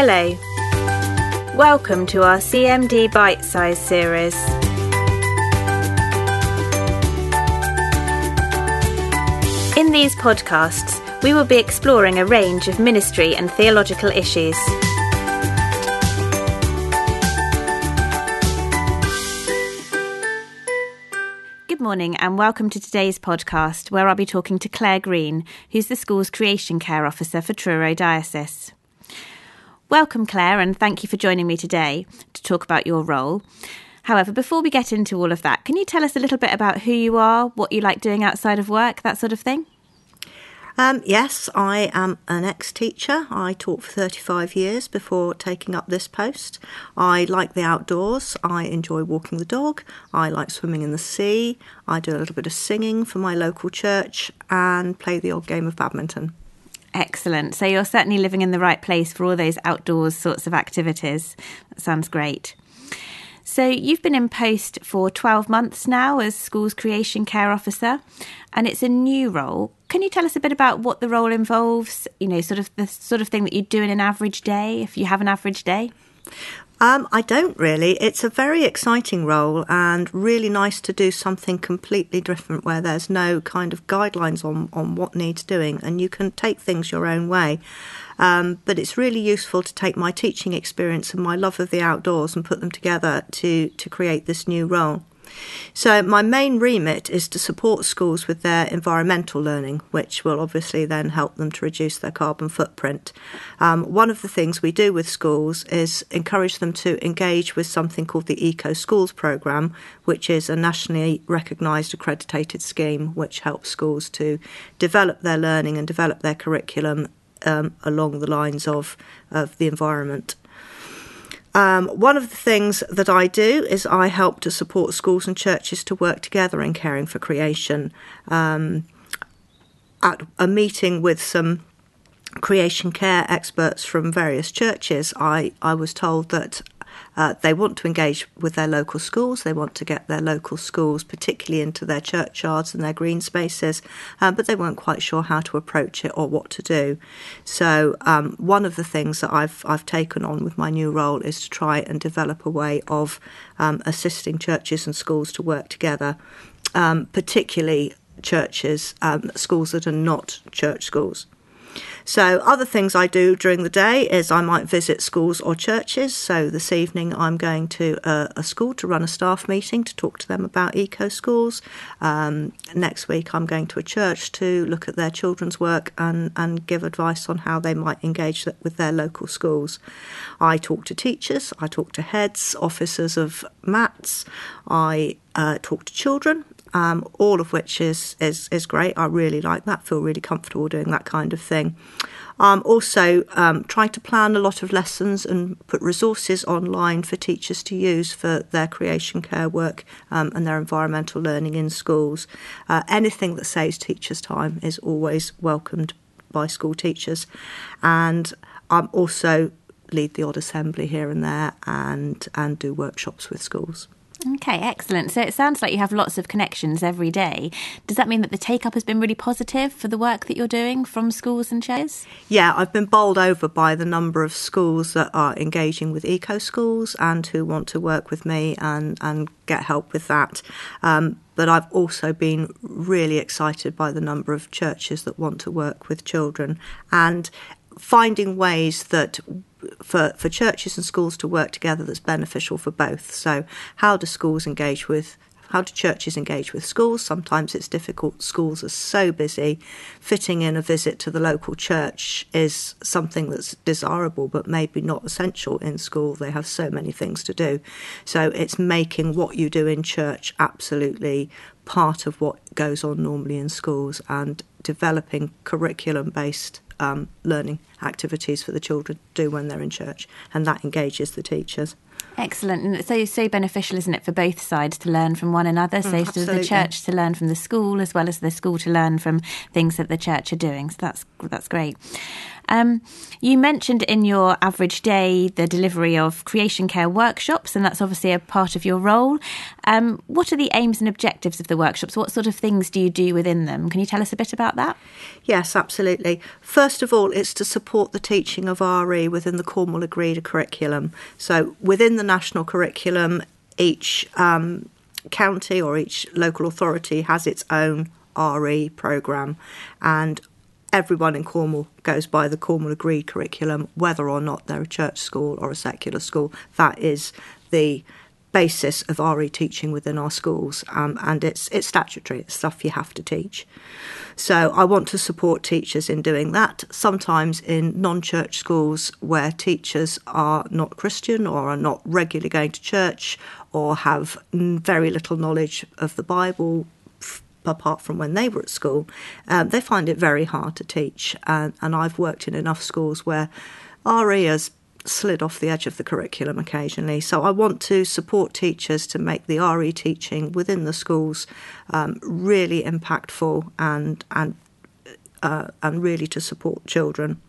Hello. Welcome to our CMD Bite-Size series. In these podcasts, we will be exploring a range of ministry and theological issues. Good morning and welcome to today's podcast, where I'll be talking to Claire Green, who's the school's Creation Care Officer for Truro Diocese. Welcome, Claire, and thank you for joining me today to talk about your role. However, before we get into all of that, can you tell us a little bit about who you are, what you like doing outside of work, that sort of thing? Yes, I am an ex-teacher. I taught for 35 years before taking up this post. I like the outdoors. I enjoy walking the dog. I like swimming in the sea. I do a little bit of singing for my local church and play the odd game of badminton. Excellent. So you're certainly living in the right place for all those outdoors sorts of activities. That sounds great. So you've been in post for 12 months now as School's Creation Care Officer, and it's a new role. Can you tell us a bit about what the role involves, sort of the sort of thing that you do in an average day, if you have an average day? I don't really. It's a very exciting role and really nice to do something completely different where there's no kind of guidelines on what needs doing and you can take things your own way. But it's really useful to take my teaching experience and my love of the outdoors and put them together to create this new role. So my main remit is to support schools with their environmental learning, which will obviously then help them to reduce their carbon footprint. One of the things we do with schools is encourage them to engage with something called the Eco Schools programme, which is a nationally recognised accredited scheme which helps schools to develop their learning and develop their curriculum along the lines of the environment. One of the things that I do is I help to support schools and churches to work together in caring for creation. At a meeting with some creation care experts from various churches, I was told that they want to engage with their local schools. They want to get their local schools particularly into their churchyards and their green spaces, but they weren't quite sure how to approach it or what to do. So one of the things that I've taken on with my new role is to try and develop a way of assisting churches and schools to work together, particularly churches, schools that are not church schools. So other things I do during the day is I might visit schools or churches. So this evening I'm going to a school to run a staff meeting to talk to them about eco schools. Next week I'm going to a church to look at their children's work and give advice on how they might engage with their local schools. I talk to teachers, I talk to heads, officers of MATs, I talk to children. All of which is great. I really like that, feel really comfortable doing that kind of thing. Also try to plan a lot of lessons and put resources online for teachers to use for their creation care work and their environmental learning in schools. Anything that saves teachers' time is always welcomed by school teachers. And also lead the odd assembly here and there and do workshops with schools. Okay, excellent. So it sounds like you have lots of connections every day. Does that mean that the take-up has been really positive for the work that you're doing from schools and churches? Yeah, I've been bowled over by the number of schools that are engaging with eco schools and who want to work with me and get help with that. But I've also been really excited by the number of churches that want to work with children and finding ways that for churches and schools to work together that's beneficial for both. So how do churches engage with schools? Sometimes it's difficult. Schools are so busy. Fitting in a visit to the local church is something that's desirable but maybe not essential in school. They have so many things to do. So it's making what you do in church absolutely part of what goes on normally in schools and developing curriculum-based learning activities for the children to do when they're in church, and that engages the teachers. Excellent. And it's so beneficial, isn't it, for both sides to learn from one another, so for the church to learn from the school as well as the school to learn from things that the church are doing. So that's great. You mentioned in your average day the delivery of creation care workshops, and that's obviously a part of your role. What are the aims and objectives of the workshops? What sort of things do you do within them? Can you tell us a bit about that? Yes, absolutely. First of all, it's to support the teaching of RE within the Cornwall Agreed curriculum. So within the national curriculum, each county or each local authority has its own RE programme, and everyone in Cornwall goes by the Cornwall Agreed curriculum, whether or not they're a church school or a secular school. That is the basis of RE teaching within our schools, and it's statutory. It's stuff you have to teach. So I want to support teachers in doing that, sometimes in non-church schools where teachers are not Christian or are not regularly going to church or have very little knowledge of the Bible apart from when they were at school. They find it very hard to teach, and I've worked in enough schools where RE has slid off the edge of the curriculum occasionally. So I want to support teachers to make the RE teaching within the schools really impactful and really to support children.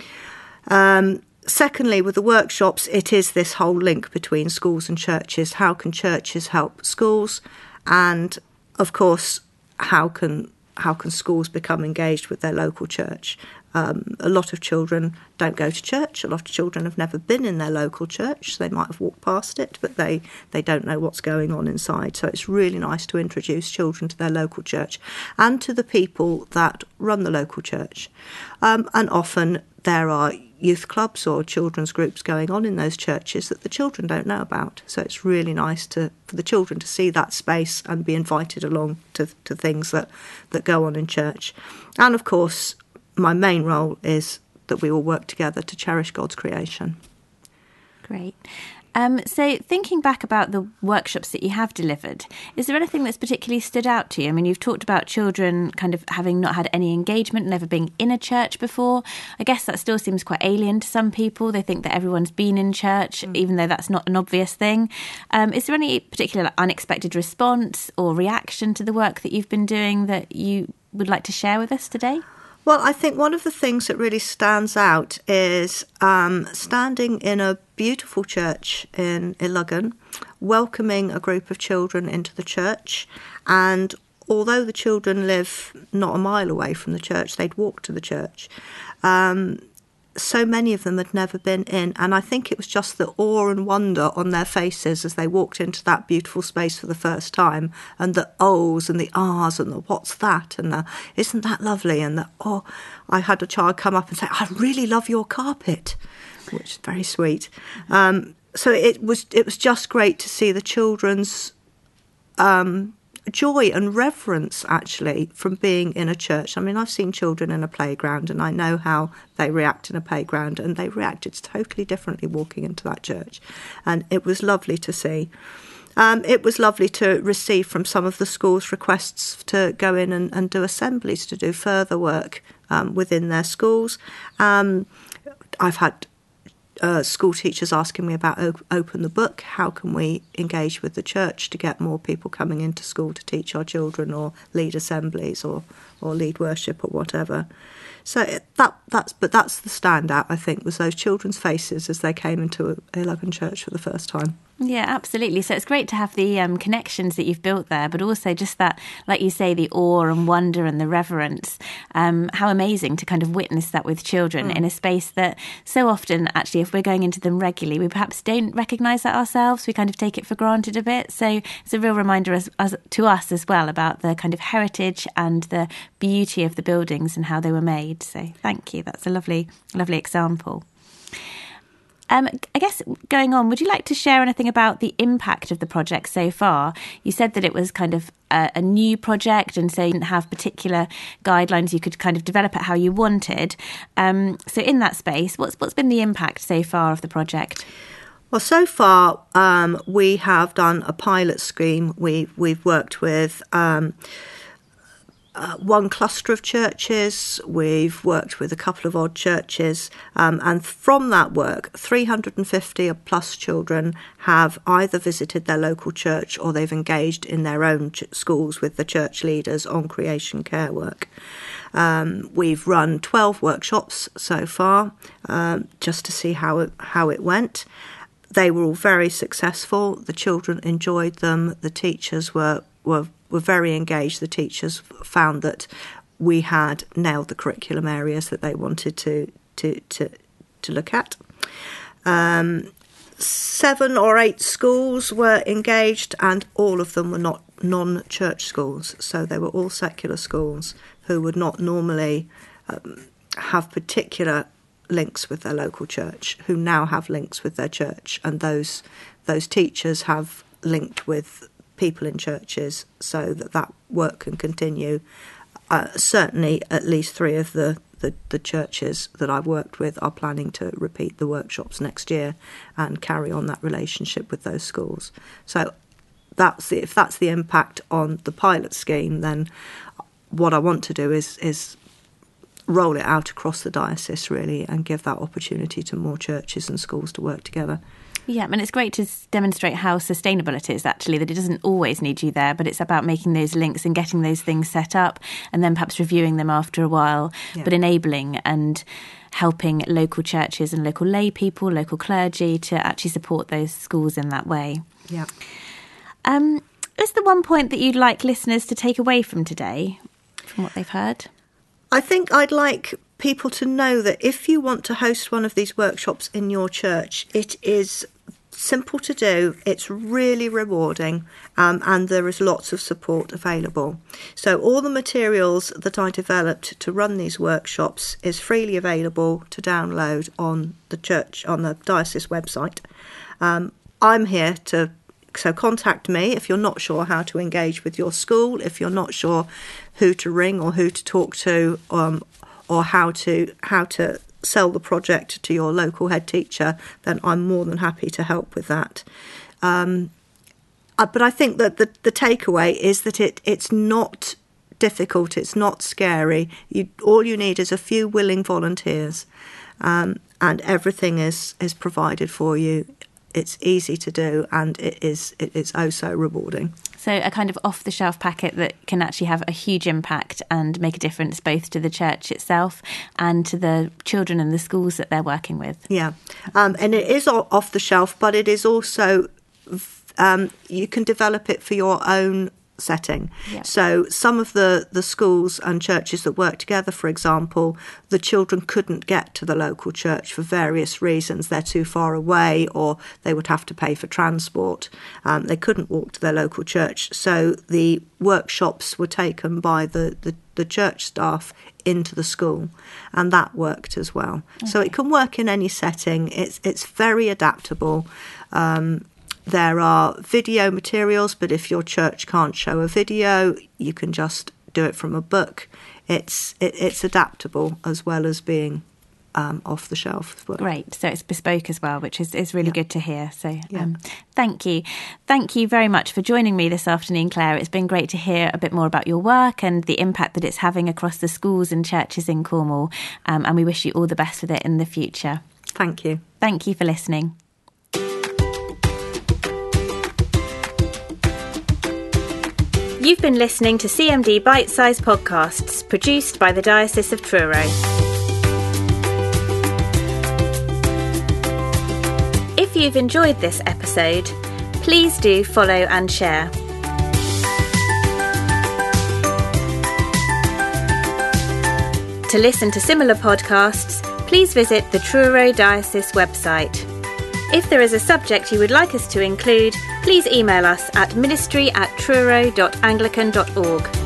Secondly, with the workshops, it is this whole link between schools and churches. How can churches help schools? And of course, how can schools become engaged with their local church? A lot of children don't go to church. A lot of children have never been in their local church. They might have walked past it, but they don't know what's going on inside. So it's really nice to introduce children to their local church and to the people that run the local church. And often there are youth clubs or children's groups going on in those churches that the children don't know about. So it's really nice for the children to see that space and be invited along to things that go on in church. And of course, my main role is that we all work together to cherish God's creation. Great. So thinking back about the workshops that you have delivered, is there anything that's particularly stood out to you? I mean, you've talked about children kind of having not had any engagement, never being in a church before. I guess that still seems quite alien to some people. They think that everyone's been in church, even though that's not an obvious thing. Is there any particular unexpected response or reaction to the work that you've been doing that you would like to share with us today? Well, I think one of the things that really stands out is standing in a beautiful church in Iluggan, welcoming a group of children into the church. And although the children live not a mile away from the church, they'd walk to the church. So many of them had never been in, and I think it was just the awe and wonder on their faces as they walked into that beautiful space for the first time, and the ohs and the ahs and the what's that and the isn't that lovely, and the oh, I had a child come up and say, I really love your carpet, which is very sweet. So it was just great to see the children's joy and reverence, actually, from being in a church. I mean, I've seen children in a playground and I know how they react in a playground, and they reacted totally differently walking into that church. And it was lovely to see. It was lovely to receive from some of the schools requests to go in and do assemblies, to do further work within their schools. I've had school teachers asking me about Open the Book. How can we engage with the church to get more people coming into school to teach our children or lead assemblies or lead worship or whatever. So that's the standout, I think, was those children's faces as they came into Iluggan Church for the first time. Yeah, absolutely. So it's great to have the connections that you've built there, but also just that, like you say, the awe and wonder and the reverence. How amazing to kind of witness that with children in a space that so often, actually, if we're going into them regularly, we perhaps don't recognise that ourselves. We kind of take it for granted a bit. So it's a real reminder to us as well about the kind of heritage and the beauty of the buildings and how they were made. So thank you. That's a lovely example. I guess going on, would you like to share anything about the impact of the project so far? You said that it was kind of a new project, and so you didn't have particular guidelines. You could kind of develop it how you wanted. So in that space, what's been the impact so far of the project? Well, so far we have done a pilot scheme. We've worked with one cluster of churches. We've worked with a couple of odd churches, and from that work 350 plus children have either visited their local church or they've engaged in their own schools with the church leaders on creation care work. We've run 12 workshops so far, just to see how it went. They were all very successful. The children enjoyed them. The teachers were very engaged. The teachers found that we had nailed the curriculum areas that they wanted to look at. 7 or 8 schools were engaged, and all of them were not non-church schools. So they were all secular schools who would not normally have particular links with their local church, who now have links with their church, and those teachers have linked with people in churches so that work can continue. Certainly at least 3 of the churches that I've worked with are planning to repeat the workshops next year and carry on that relationship with those schools. So if that's the impact on the pilot scheme, then what I want to do is roll it out across the diocese, really, and give that opportunity to more churches and schools to work together. Yeah, and it's great to demonstrate how sustainable it is, actually, that it doesn't always need you there, but it's about making those links and getting those things set up and then perhaps reviewing them after a while, but enabling and helping local churches and local lay people, local clergy to actually support those schools in that way. Yeah. Is there one point that you'd like listeners to take away from today, from what they've heard? I think I'd like people to know that if you want to host one of these workshops in your church, it is simple to do, it's really rewarding, and there is lots of support available. So all the materials that I developed to run these workshops is freely available to download on the diocese website. I'm here so contact me if you're not sure how to engage with your school, if you're not sure who to ring or who to talk to, or how to sell the project to your local head teacher, then I'm more than happy to help with that. But I think that the takeaway is that it's not difficult, it's not scary. All you need is a few willing volunteers, and everything is provided for you. It's easy to do, and it's oh so rewarding. So a kind of off-the-shelf packet that can actually have a huge impact and make a difference both to the church itself and to the children and the schools that they're working with. Yeah, and it is off the shelf, but it is also, you can develop it for your own setting. Yeah. So some of the schools and churches that work together, for example, the children couldn't get to the local church for various reasons. They're too far away, or they would have to pay for transport. They couldn't walk to their local church. So the workshops were taken by the church staff into the school, and that worked as well. Okay. So it can work in any setting. It's very adaptable. There are video materials, but if your church can't show a video, you can just do it from a book. It's adaptable as well as being off the shelf as well. Great. So it's bespoke as well, which is really good to hear. So thank you. Thank you very much for joining me this afternoon, Claire. It's been great to hear a bit more about your work and the impact that it's having across the schools and churches in Cornwall. And we wish you all the best with it in the future. Thank you. Thank you for listening. You've been listening to CMD Bite-Sized Podcasts, produced by the Diocese of Truro. If you've enjoyed this episode, please do follow and share. To listen to similar podcasts, please visit the Truro Diocese website. If there is a subject you would like us to include, please email us at ministry@truro.anglican.org.